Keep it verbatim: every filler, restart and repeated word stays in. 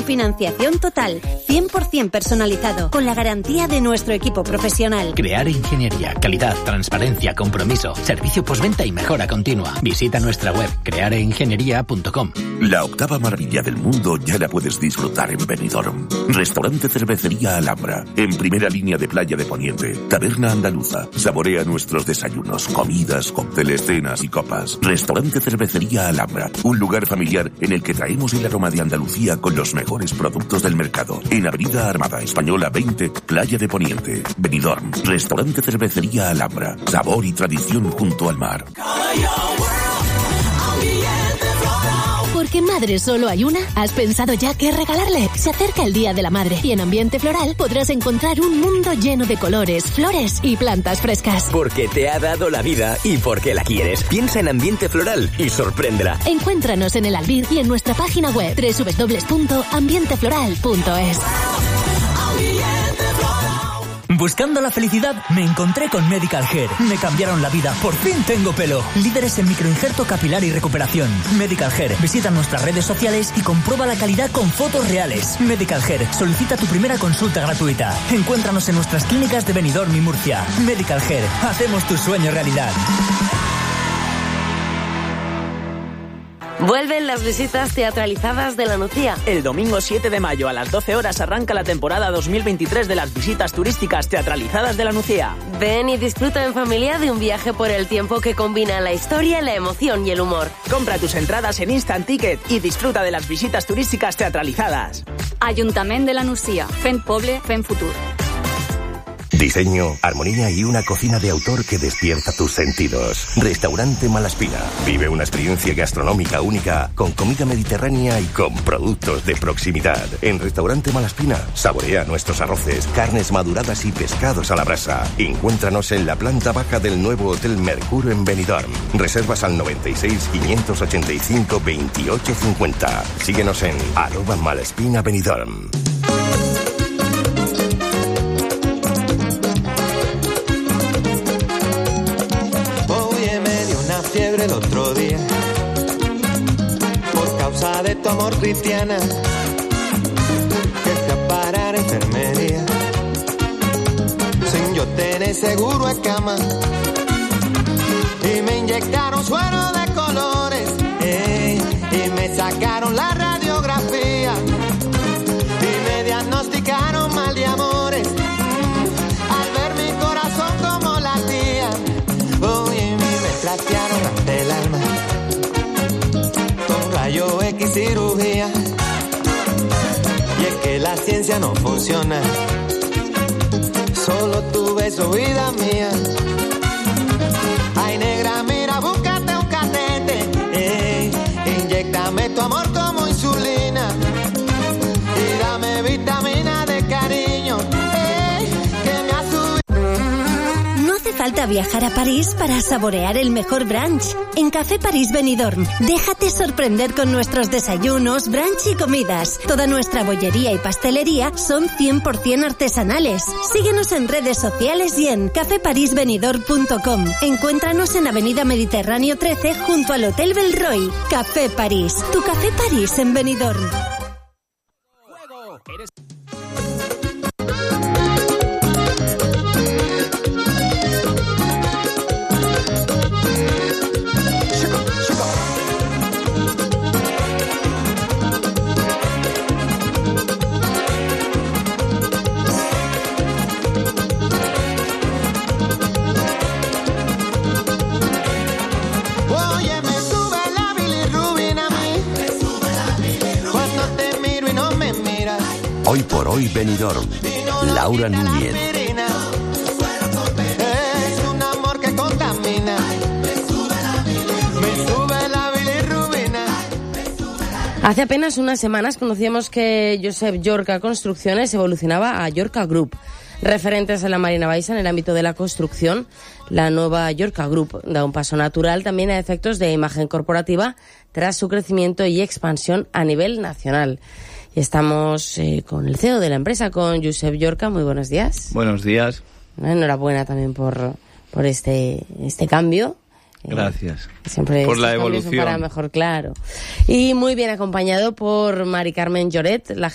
con financiación total, cien por ciento personalizado, con la garantía de nuestro equipo profesional. Creare Ingeniería, calidad, transparencia, compromiso, servicio postventa y mejora continua. Visita nuestra web creare ingeniería punto com. La octava maravilla del mundo ya la puedes disfrutar en Benidorm. Restaurante Cervecería Alhambra, en primera línea de Playa de Poniente. Taberna andaluza. Saborea nuestros desayunos, comidas, cócteles, cenas y copas. Restaurante Cervecería Alhambra, un lugar familiar en el que traemos el aroma de Andalucía con los mejores productos del mercado. En Avenida Armada Española veinte, Playa de Poniente. Benidorm. Restaurante Cervecería Alhambra. Sabor y tradición junto al mar. Porque madre solo hay una, ¿has pensado ya qué regalarle? Se acerca el Día de la Madre y en Ambiente Floral podrás encontrar un mundo lleno de colores, flores y plantas frescas. Porque te ha dado la vida y porque la quieres. Piensa en Ambiente Floral y sorpréndela. Encuéntranos en el Albir y en nuestra página web doble u doble u doble u punto ambiente floral punto es. Buscando la felicidad, me encontré con Medical Hair. Me cambiaron la vida. Por fin tengo pelo. Líderes en microinjerto capilar y recuperación. Medical Hair. Visita nuestras redes sociales y comprueba la calidad con fotos reales. Medical Hair. Solicita tu primera consulta gratuita. Encuéntranos en nuestras clínicas de Benidorm y Murcia. Medical Hair. Hacemos tu sueño realidad. Vuelven las visitas teatralizadas de la Nucía. El domingo siete de mayo a las doce horas arranca la temporada dos mil veintitrés de las visitas turísticas teatralizadas de la Nucía. Ven y disfruta en familia de un viaje por el tiempo que combina la historia, la emoción y el humor. Compra tus entradas en Instant Ticket y disfruta de las visitas turísticas teatralizadas. Ayuntamiento de la Nucía. Fent Poble, Fent Futur. Diseño, armonía y una cocina de autor que despierta tus sentidos. Restaurante Malaspina. Vive una experiencia gastronómica única con comida mediterránea y con productos de proximidad. En Restaurante Malaspina, saborea nuestros arroces, carnes maduradas y pescados a la brasa. Encuéntranos en la planta baja del nuevo Hotel Mercuro en Benidorm. Reservas al noventa y seis, quinientos ochenta y cinco, veintiocho cincuenta. Síguenos en arroba Malaspina Benidorm. Fiebre el otro día por causa de tu amor, cristiana, que fui a parar a enfermería sin yo tener seguro de cama y me inyectaron suero de colores, eh, y me sacaron la radiografía y me diagnosticaron mal de amores al ver mi corazón como latía. Oye, me trastearon ante el alma con rayo X cirugía y es que la ciencia no funciona, solo tu beso, vida mía. Ay, negra, mira, búscate un catete, eh, inyéctame tu amor como insulina y dame vitamina de cariño, eh, que me ha subido. No hace falta viajar a París para saborear el mejor brunch. En Café París Benidorm, déjate sorprender con nuestros desayunos, brunch y comidas. Toda nuestra bollería y pastelería son cien por ciento artesanales. Síguenos en redes sociales y en café paris benidorm punto com. Encuéntranos en Avenida Mediterráneo trece junto al Hotel Belroy. Café París, tu Café París en Benidorm. Hoy por hoy Benidorm. Laura Núñez. Es un amor que contamina. Me sube la bilirrubina. Hace apenas unas semanas conocíamos que Josep Llorca Construcciones evolucionaba a Llorca Group. Referentes a la Marina Baixa en el ámbito de la construcción, la nueva Llorca Group da un paso natural también a efectos de imagen corporativa tras su crecimiento y expansión a nivel nacional. Y estamos eh, con el C E O de la empresa, con Josep Llorca. Muy buenos días. Buenos días. Enhorabuena también por, por este, este cambio. Gracias. Eh, siempre por la evolución. Para mejor, claro. Y muy bien acompañado por Mari Carmen Lloret, la